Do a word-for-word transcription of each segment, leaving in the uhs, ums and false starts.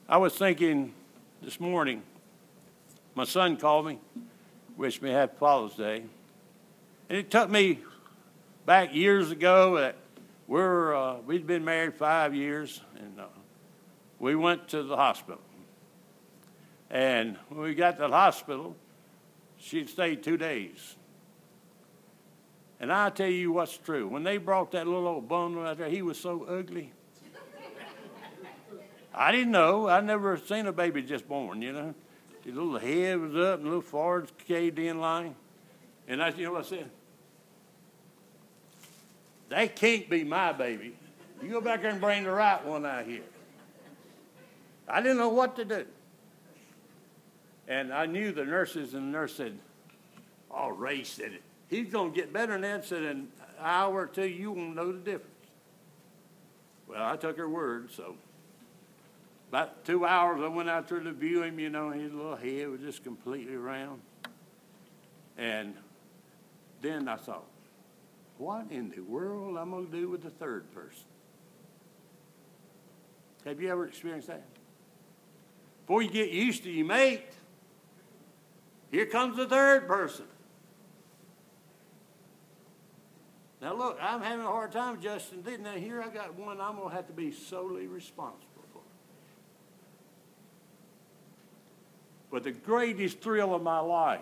I was thinking this morning, my son called me, wished me happy Father's Day. And it took me back years ago that we're, uh, we'd been married five years, and uh, we went to the hospital. And when we got to the hospital, she'd stayed two days. And I'll tell you what's true. When they brought that little old bundle out there, he was so ugly. I didn't know. I'd never seen a baby just born, you know. His little head was up and little forehead caved in line. And I, you know what I said? That can't be my baby. You go back there and bring the right one out here. I didn't know what to do. And I knew the nurses, and the nurse said, oh, Ray said it. He's going to get better than that. Said in an hour or two, you won't know the difference. Well, I took her word, so about two hours I went out there to view him, you know, his little head was just completely round. And then I thought, what in the world am I going to do with the third person? Have you ever experienced that? Before you get used to your mate, here comes the third person. Now look, I'm having a hard time, Justin. Didn't I? Here I got one I'm going to have to be solely responsible for. But the greatest thrill of my life,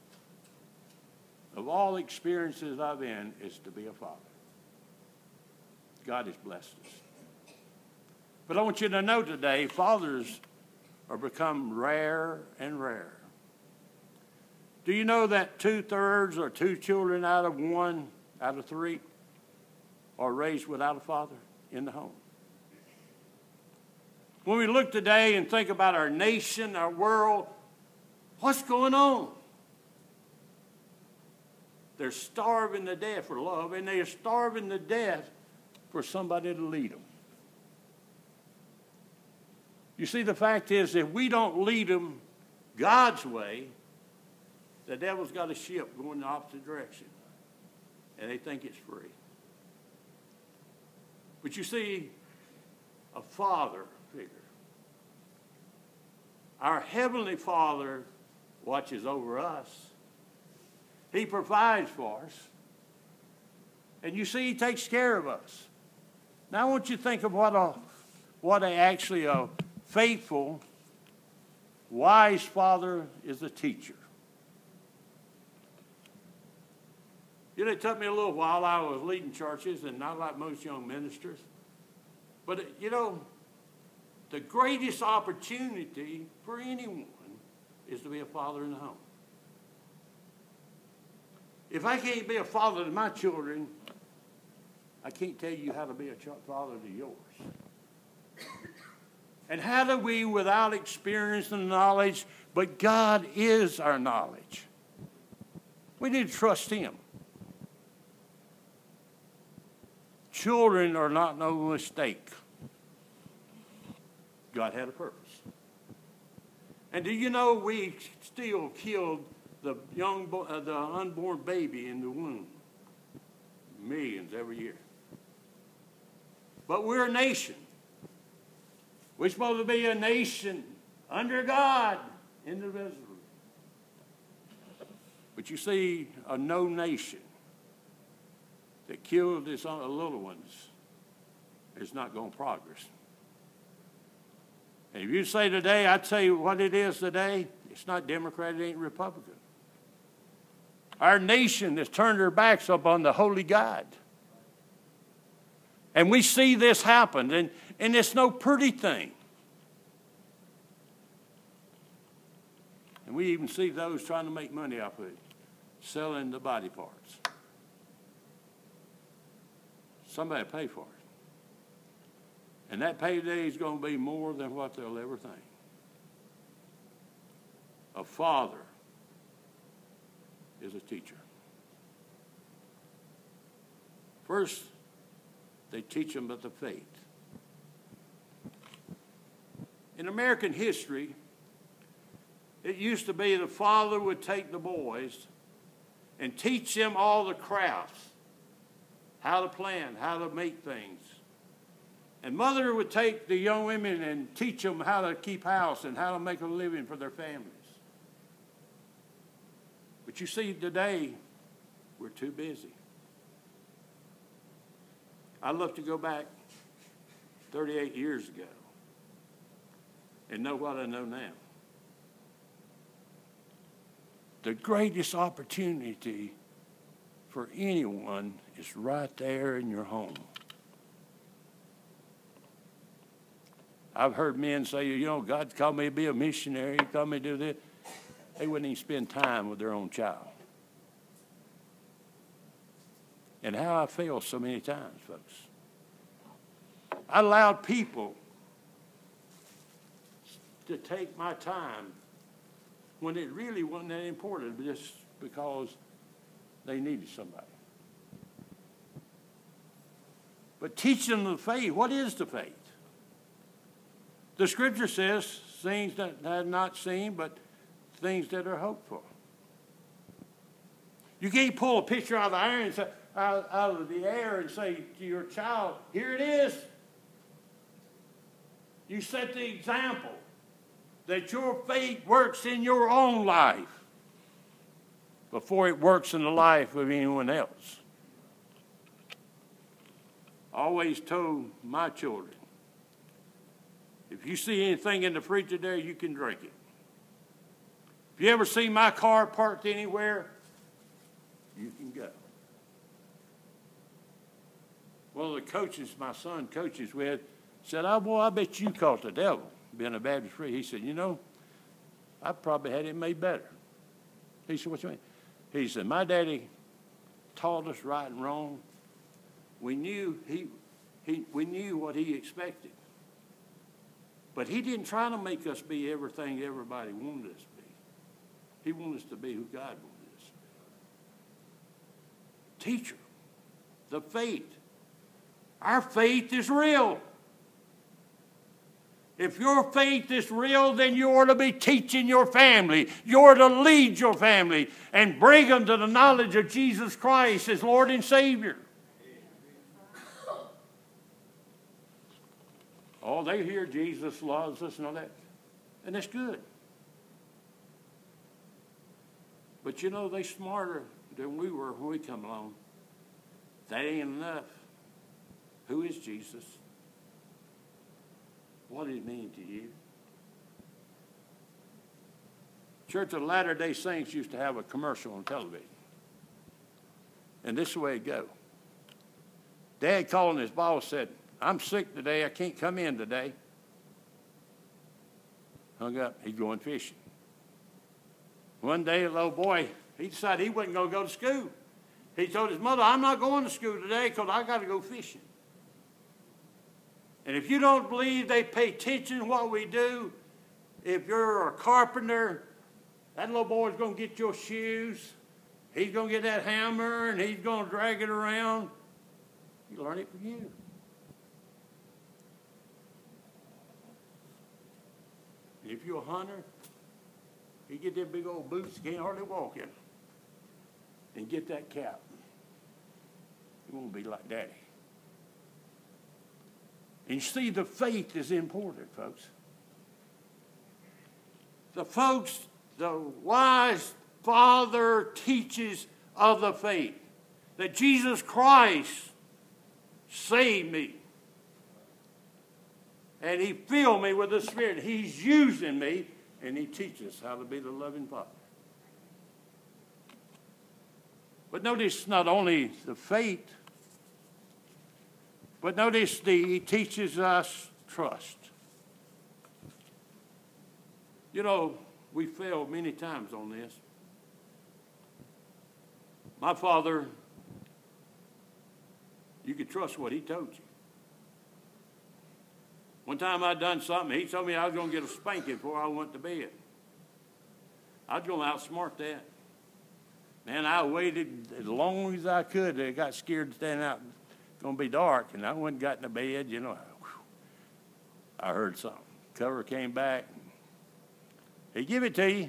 of all experiences I've in, is to be a father. God has blessed us. But I want you to know today, fathers are become rare and rare. Do you know that two-thirds or two children out of one, out of three, are raised without a father in the home? When we look today and think about our nation, our world, what's going on? They're starving to death for love, and they are starving to death for somebody to lead them. You see, the fact is, if we don't lead them God's way, the devil's got a ship going the opposite direction, and they think it's free. But you see, a father figure. Our Heavenly Father watches over us. He provides for us. And you see, He takes care of us. Now I want you to think of what a, what a actually a faithful, wise father is a teacher. You know, it took me a little while. I was leading churches, and not like most young ministers. But, you know, the greatest opportunity for anyone is to be a father in the home. If I can't be a father to my children, I can't tell you how to be a father to yours. And how do we, without experience and knowledge, but God is our knowledge. We need to trust Him. Children are not no mistake. God had a purpose. And do you know we still killed the young, uh, the unborn baby in the womb? Millions every year. But we're a nation. We're supposed to be a nation under God, indivisible. But you see, a no nation that killed its little ones is not going to progress. And if you say today, I'd tell you what it is today, it's not Democrat, it ain't Republican. Our nation has turned their backs up on the holy God. And we see this happen, and, and it's no pretty thing. And we even see those trying to make money off of it, selling the body parts. Somebody pay for it. And that payday is going to be more than what they'll ever think. A father is a teacher. First, they teach them about the faith. In American history, it used to be the father would take the boys and teach them all the crafts, how to plan, how to make things. And mother would take the young women and teach them how to keep house and how to make a living for their families. But you see, today, we're too busy. I'd love to go back thirty-eight years ago and know what I know now. The greatest opportunity for anyone is right there in your home. I've heard men say, you know, God's called me to be a missionary. He called me to do this. They wouldn't even spend time with their own child. And how I failed so many times, folks. I allowed people to take my time when it really wasn't that important, just because they needed somebody. But teach them the faith. What is the faith? The scripture says things that have not seen, but things that are hoped for. You can't pull a picture out of the air and say, out, out of the air and say to your child, here it is. You set the example that your faith works in your own life before it works in the life of anyone else. I always told my children, if you see anything in the fridge there, you can drink it. If you ever see my car parked anywhere, you can go. One of the coaches my son coaches with said, oh, boy, I bet you caught the devil being a Baptist free. He said, you know, I probably had it made better. He said, what you mean? He said, my daddy taught us right and wrong. We knew he, he, we knew what he expected. But he didn't try to make us be everything everybody wanted us to be. He wanted us to be who God wanted us to be. Teacher, the faith. Our faith is real. If your faith is real, then you ought to be teaching your family. You ought to lead your family and bring them to the knowledge of Jesus Christ as Lord and Savior. Oh, they hear Jesus loves us and all that. And that's good. But you know, they're smarter than we were when we come along. That ain't enough. Who is Jesus? What does it mean to you? Church of Latter-day Saints used to have a commercial on television. And this is the way it go. Dad called his boss, said, I'm sick today. I can't come in today. Hung up. He's going fishing. One day, a little boy, he decided he wasn't going to go to school. He told his mother, I'm not going to school today because I got to go fishing. And if you don't believe they pay attention to what we do, if you're a carpenter, that little boy's going to get your shoes. He's going to get that hammer and he's going to drag it around. You learn it from you. If you're a hunter, you get them big old boots, you can't hardly walk in. And get that cap. You won't be like Daddy. And you see, the faith is important, folks. The folks, the wise Father teaches of the faith. That Jesus Christ saved me. And he filled me with the Spirit. He's using me, and he teaches how to be the loving Father. But notice not only the faith, but notice the, he teaches us trust. You know, we failed many times on this. My father, you could trust what he told you. One time I'd done something, he told me I was going to get a spanking before I went to bed. I was going to outsmart that. Man, I waited as long as I could. I got scared to stand out. It's going to be dark, and I went and got in the bed, you know. Whew, I heard something. Cover came back. He give it to you.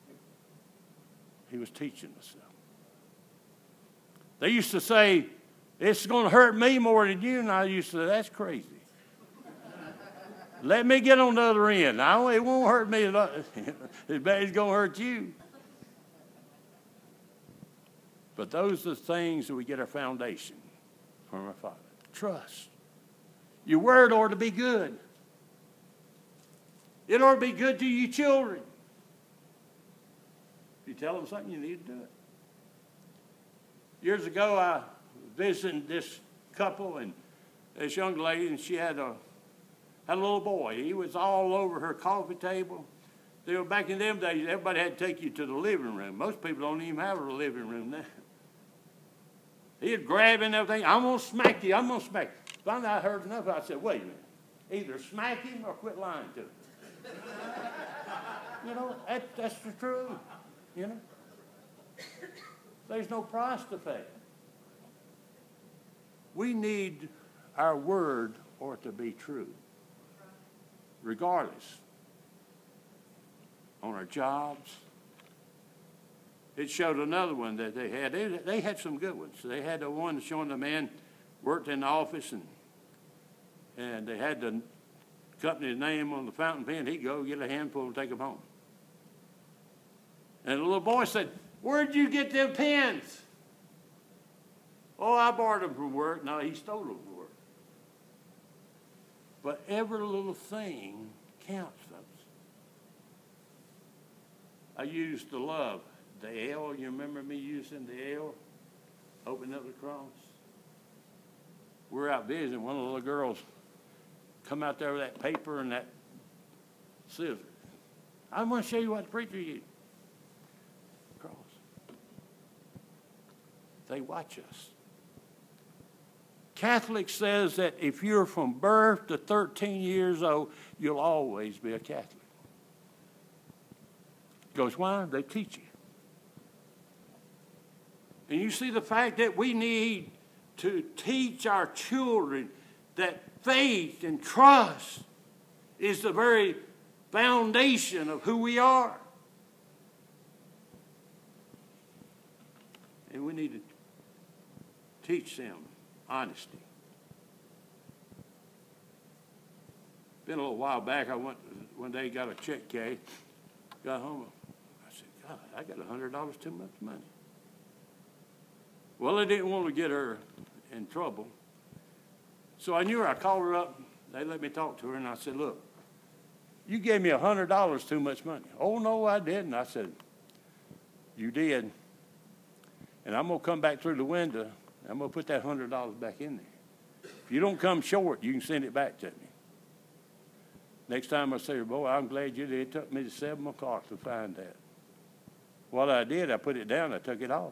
He was teaching us. They used to say, It's going to hurt me more than you. And I used to say, that's crazy. Let me get on the other end. I, it won't hurt me as bad as it's going to hurt you. But those are the things that we get our foundation from our Father. Trust. Your word ought to be good. It ought to be good to your children. If you tell them something, you need to do it. Years ago, I visited this couple and this young lady, and she had a had a little boy. He was all over her coffee table. They were back in them days, everybody had to take you to the living room. Most people don't even have a living room now. He'd grab and everything. I'm going to smack you. I'm going to smack you. Finally, I heard enough. I said, wait a minute. Either smack him or quit lying to him. You know, that, that's the truth. You know. There's no price to pay. We need our word or to be true. Regardless. On our jobs. It showed another one that they had. They, they had some good ones. They had the one showing the man worked in the office and and they had the company's name on the fountain pen. He'd go get a handful and take them home. And the little boy said, where'd you get them pens? Oh, I borrowed them from work. No, he stole them from work. But every little thing counts, folks. I used the love. The L, you remember me using the L? Open up the cross. We're out visiting. One of the little girls come out there with that paper and that scissors. I'm going to show you what the preacher used. Cross. They watch us. Catholic says that if you're from birth to thirteen years old, you'll always be a Catholic. Goes, why? They teach you. And you see the fact that we need to teach our children that faith and trust is the very foundation of who we are. And we need to teach them honesty. Been a little while back, I went one day, got a check cash, got home. I said, God, I got one hundred dollars too much money. Well, I didn't want to get her in trouble. So I knew her. I called her up. They let me talk to her, and I said, look, you gave me one hundred dollars too much money. Oh, no, I didn't. I said, you did. And I'm going to come back through the window. I'm going to put that one hundred dollars back in there. If you don't come short, you can send it back to me. Next time I say, boy, I'm glad you did. It took me to seven o'clock to find that. What I did, I put it down. I took it off.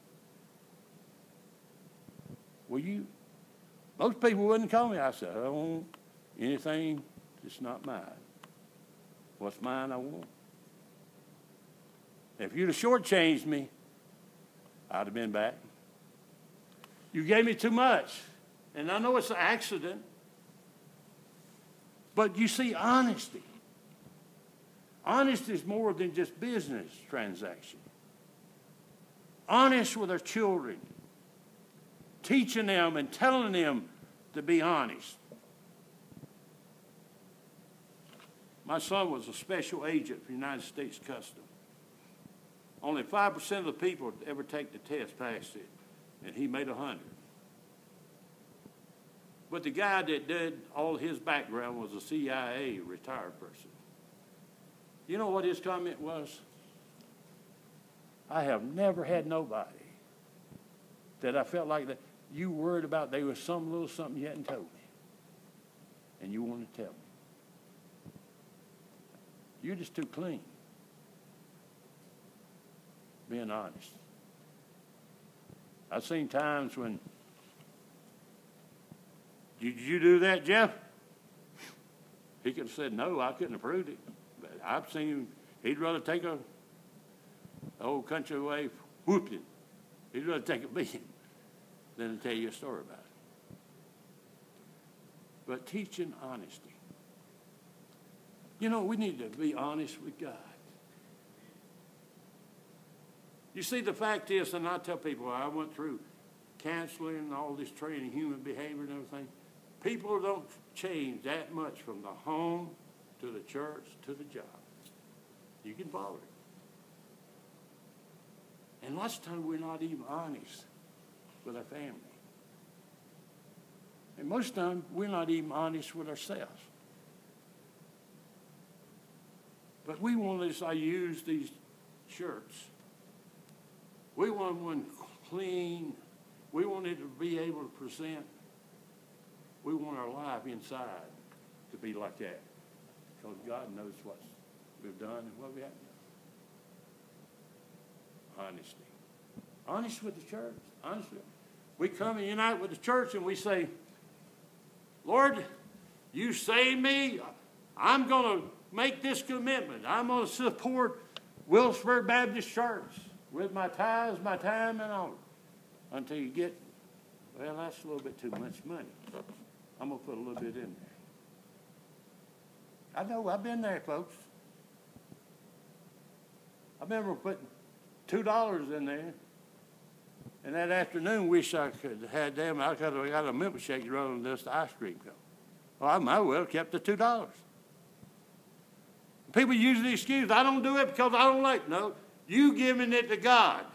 Well, you, most people wouldn't call me. I said, I don't want anything that's not mine. What's mine, I want. If you'd have shortchanged me, I'd have been back. You gave me too much. And I know it's an accident. But you see, honesty. Honesty is more than just business transaction. Honest with our children. Teaching them and telling them to be honest. My son was a special agent for the United States Customs. Only five percent of the people that ever take the test passed it, and he made one hundred. But the guy that did all his background was a C I A retired person. You know what his comment was? I have never had nobody that I felt like that you worried about there was some little something you hadn't told me. And you want to tell me. You're just too clean. Being honest. I've seen times when, did you do that, Jeff? He could have said, no, I couldn't have proved it. But I've seen him, he'd rather take a old country way whooping. He'd rather take a beating than to tell you a story about it. But teaching honesty. You know, we need to be honest with God. You see, the fact is, and I tell people, I went through counseling and all this training, human behavior and everything, people don't change that much from the home to the church to the job. You can follow it. And lots of times we're not even honest with our family. And most of the time we're not even honest with ourselves. But we want, as I use these shirts, we want one clean. We want it to be able to present. We want our life inside to be like that. Because God knows what we've done and what we haven't done. Honesty. Honest with the church. Honestly. We come and unite with the church and we say, Lord, you saved me. I'm going to make this commitment. I'm going to support Wilkesburg Baptist Church with my tithes, my time, and all. Until you get, well, that's a little bit too much money. I'm going to put a little bit in there. I know, I've been there, folks. I remember putting two dollars in there. And that afternoon, wish I could have had them. I could have got a milkshake rather than just ice cream cone. Well, I might well have kept the two dollars. People use the excuse, I don't do it because I don't like it. No, you giving it to God.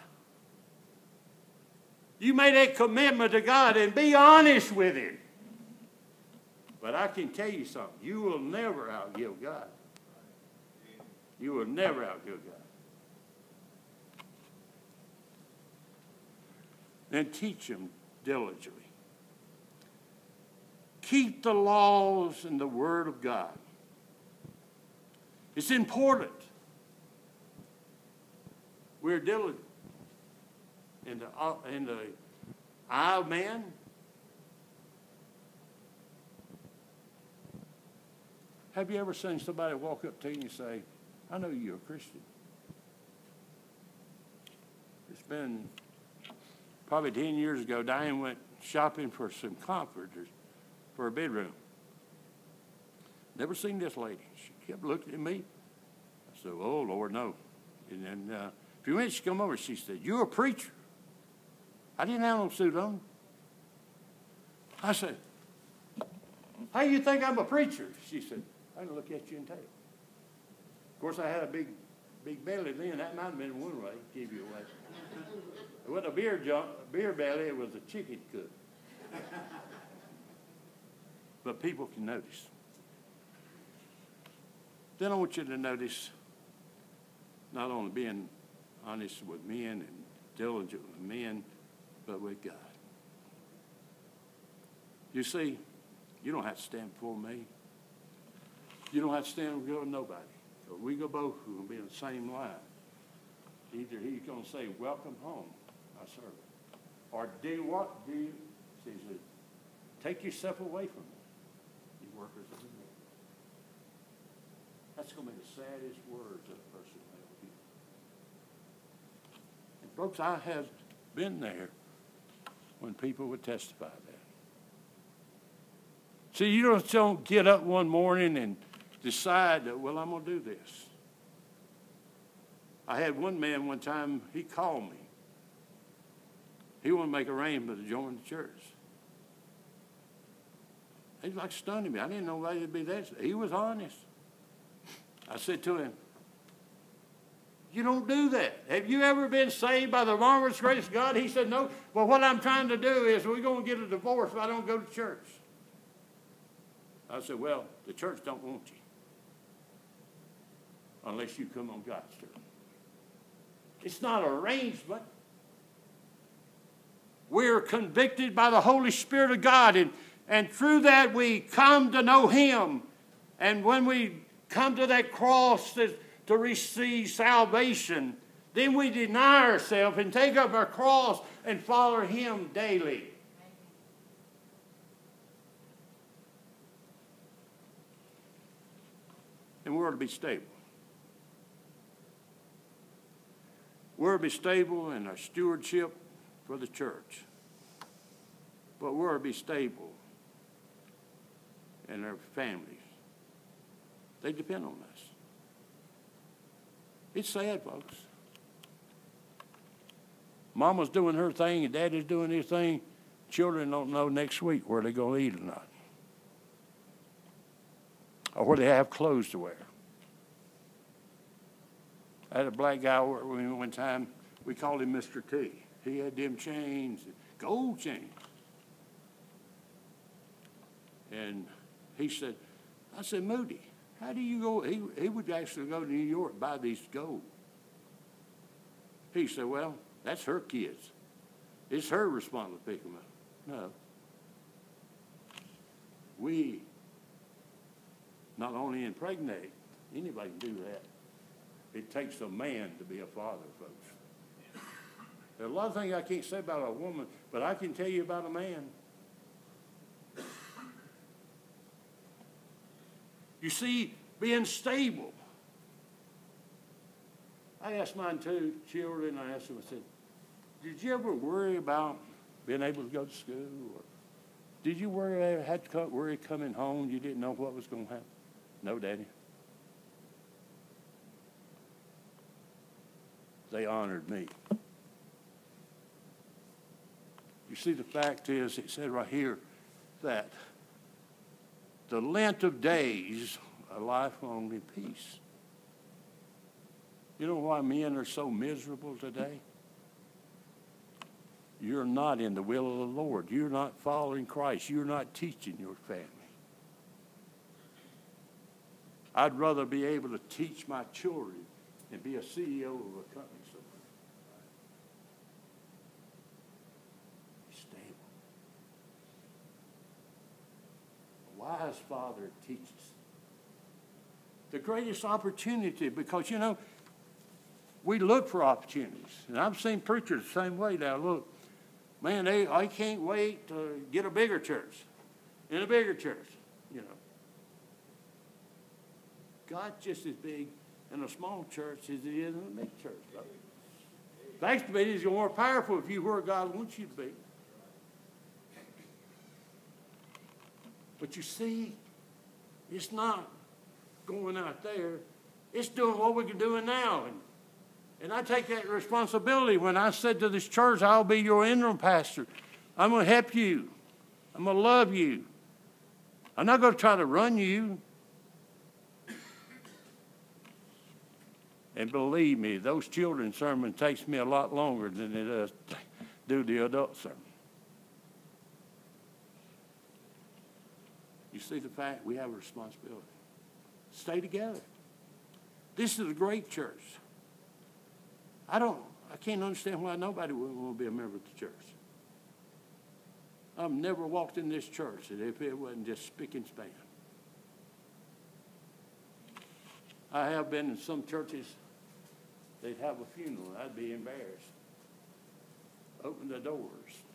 You made a commitment to God and be honest with Him. But I can tell you something. You will never outgive God. You will never outgive God. Then teach them diligently. Keep the laws and the Word of God. It's important. We're diligent. In the, uh, in the eye of man, have you ever seen somebody walk up to you and say, I know you're a Christian? It's been probably ten years ago, Diane went shopping for some comforters for her bedroom. Never seen this lady. She kept looking at me. I said, oh, Lord, no. And then uh, a few minutes she come over, she said, you're a preacher. I didn't have no suit on. I said, how do you think I'm a preacher? She said, I can look at you and tell you. Of course, I had a big, big belly then. That might have been one way, give you away. It wasn't a beer, jump, a beer belly, it was a chicken cook. But people can notice. Then I want you to notice not only being honest with men and diligent with men, but with God. You see, you don't have to stand before me. You don't have to stand before nobody. So we go both, we're going to be in the same line. Either he's going to say, welcome home, my servant. Or do what? Do you? He said, take yourself away from me, you workers of iniquity. That's going to be the saddest words of a person will ever hear. And folks, I have been there when people would testify that. See, you don't, don't get up one morning and decide that, well, I'm going to do this. I had one man one time, he called me. He wanted to make arrangements to join the church. He was like stunning me. I didn't know why he'd be that. He was honest. I said to him, you don't do that. Have you ever been saved by the marvelous grace of God? He said, no. Well, what I'm trying to do is we're going to get a divorce if I don't go to church. I said, well, the church don't want you unless you come on God's terms. It's not an arrangement. We're convicted by the Holy Spirit of God, and, and through that we come to know Him. And when we come to that cross to, to receive salvation, then we deny ourselves and take up our cross and follow Him daily. And we're to be stable. We're to be stable in our stewardship for the church. But we're to be stable in our families. They depend on us. It's sad, folks. Mama's doing her thing and Daddy's doing his thing. Children don't know next week where they're going to eat or not, or where they have clothes to wear. I had a black guy with me one time. We called him Mister T. He had them chains, gold chains. And he said, I said, Moody, how do you go? He, he would actually go to New York and buy these gold. He said, well, that's her kids. It's her responsibility to pick them up. No. We not only impregnate, anybody can do that. It takes a man to be a father, folks. There are a lot of things I can't say about a woman, but I can tell you about a man. You see, being stable. I asked mine two children, I asked them, I said, did you ever worry about being able to go to school? Or did you worry, had to worry coming home, you didn't know what was going to happen? No, Daddy. They honored me. You see, the fact is, it said right here that the length of days are lifelong in peace. You know why men are so miserable today? You're not in the will of the Lord. You're not following Christ. You're not teaching your family. I'd rather be able to teach my children than be a C E O of a company somewhere. Be stable. A wise father teaches. The greatest opportunity, because, you know, we look for opportunities. And I've seen preachers the same way now. Look, man, they, I can't wait to get a bigger church. In a bigger church, you know. God's just as big in a small church as it is in a big church, brother. Thanks to me, he's more powerful if you're where God wants you to be. But you see, it's not going out there. It's doing what we're doing now. And, and I take that responsibility when I said to this church, I'll be your interim pastor. I'm going to help you. I'm going to love you. I'm not going to try to run you. And believe me, those children's sermon takes me a lot longer than it does do the adult sermon. You see the fact we have a responsibility. Stay together. This is a great church. I don't, I can't understand why nobody would want to be a member of the church. I've never walked in this church and if it wasn't just spick and span. I have been in some churches. They'd have a funeral, I'd be embarrassed. Open the doors.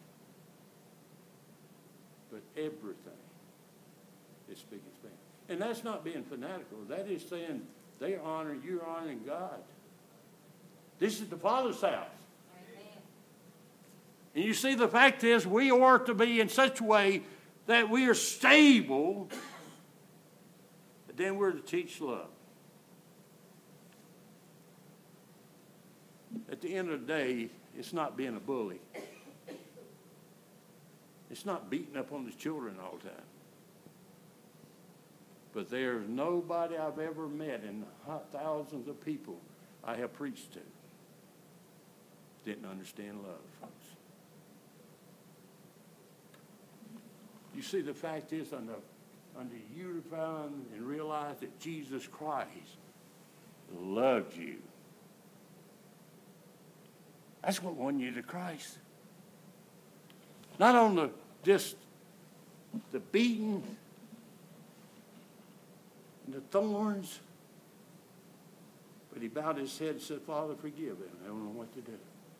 But everything is speaking Spanish. And that's not being fanatical. That is saying they honor, you're honoring God. This is the Father's house. Amen. And you see, the fact is, we are to be in such a way that we are stable, but then we're to teach love. At the end of the day, it's not being a bully. It's not beating up on the children all the time. But there's nobody I've ever met in thousands of people I have preached to didn't understand love, folks. You see, the fact is, under, under you to find and realize that Jesus Christ loved you. That's what won you to Christ. Not on the just the beating and the thorns, but he bowed his head and said, Father, forgive them. I don't know what to do.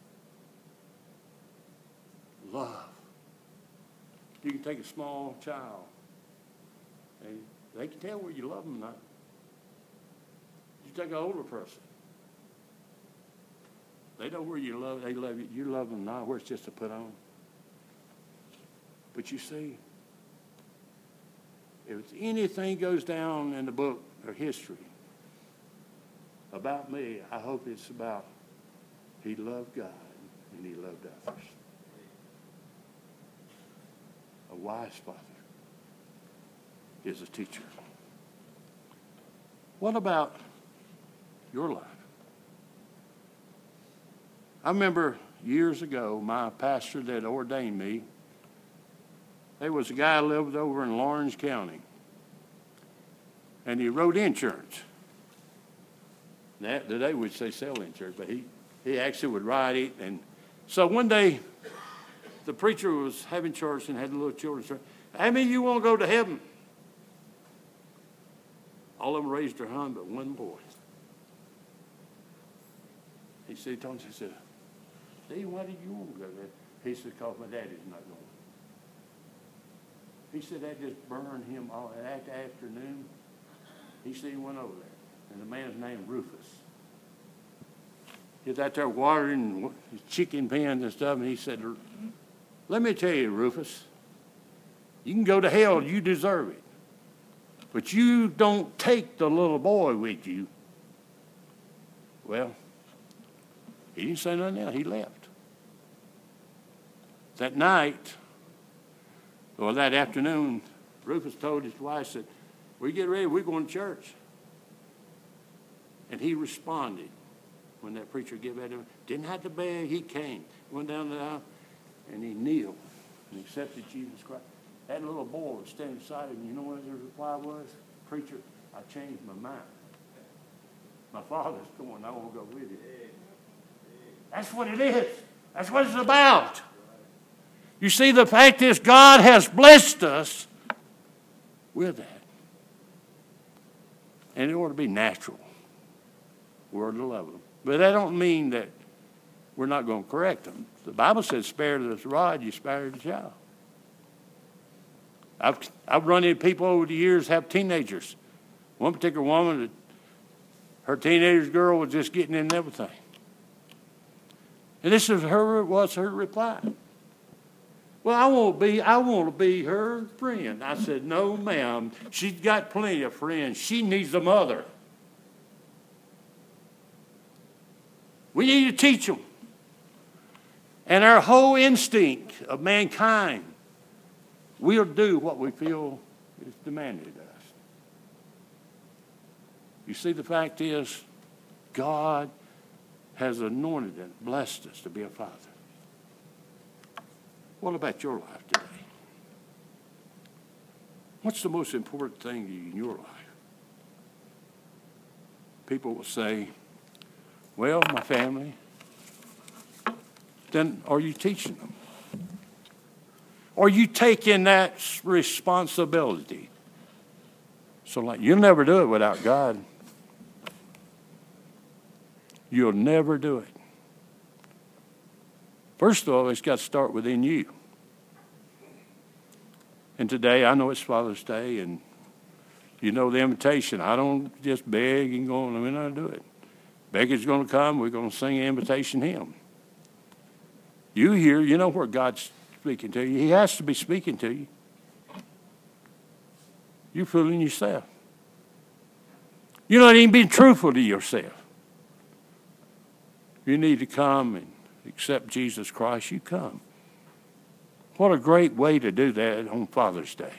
Love. You can take a small child, and they can tell whether you love them or not. You take an older person. They know where you love, they love you. You love them not where it's just to put on. But you see, if anything goes down in the book or history about me, I hope it's about he loved God and he loved others. A wise father is a teacher. What about your life? I remember years ago, my pastor that ordained me, there was a guy who lived over in Lawrence County, and he wrote insurance. Now, today we'd say sell insurance, but he, he actually would write it. And so one day, the preacher was having church and had the little children. How many of you want to go to heaven? All of them raised their hand, but one boy. He said, he told him, he said, Steve, why did you want to go there? He said, because my daddy's not going. He said that just burned him all that afternoon. He said he went over there. And the man's name Rufus. He was out there watering his chicken pens and stuff, and he said, let me tell you, Rufus, you can go to hell, you deserve it. But you don't take the little boy with you. Well, he didn't say nothing else. He left. That night, or that afternoon, Rufus told his wife, said, we get ready, we're going to church. And he responded when that preacher gave that to him. Didn't have to beg, he came. Went down the aisle, and he kneeled and accepted Jesus Christ. That little boy was standing beside him. You know what his reply was? Preacher, I changed my mind. My father's going, I want to go with you. That's what it is. That's what it's about. You see, the fact is God has blessed us with that. And it ought to be natural. We're to love them. But that don't mean that we're not going to correct them. The Bible says, spare the rod, you spare the child. I've, I've run into people over the years have teenagers. One particular woman, her teenage girl was just getting in everything. And this is her, was her reply. Well, I want to be, I want to be her friend. I said, no, ma'am. She's got plenty of friends. She needs a mother. We need to teach them. And our whole instinct of mankind, we'll do what we feel is demanded of us. You see, the fact is, God has anointed and blessed us to be a father. What about your life today? What's the most important thing to you in your life? People will say, well, my family. Then are you teaching them? Are you taking that responsibility? So like, you'll never do it without God. You'll never do it. First of all, it's got to start within you. And today, I know it's Father's Day, and you know the invitation. I don't just beg and go on. We're not do it. Becky's going to come. We're going to sing an invitation hymn. You hear, you know where God's speaking to you. He has to be speaking to you. You're fooling yourself. You're not even being truthful to yourself. You need to come and accept Jesus Christ. You come. What a great way to do that on Father's Day.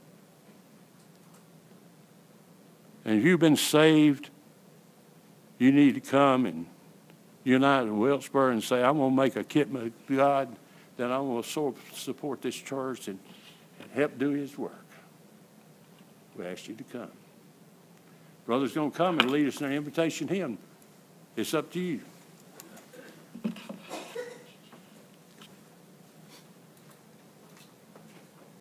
And if you've been saved, you need to come and unite with Wilkesboro and say, I'm going to make a commitment with God, that I'm going to support this church and, and help do his work. We ask you to come. Brother's going to come and lead us in an invitation hymn. It's up to you.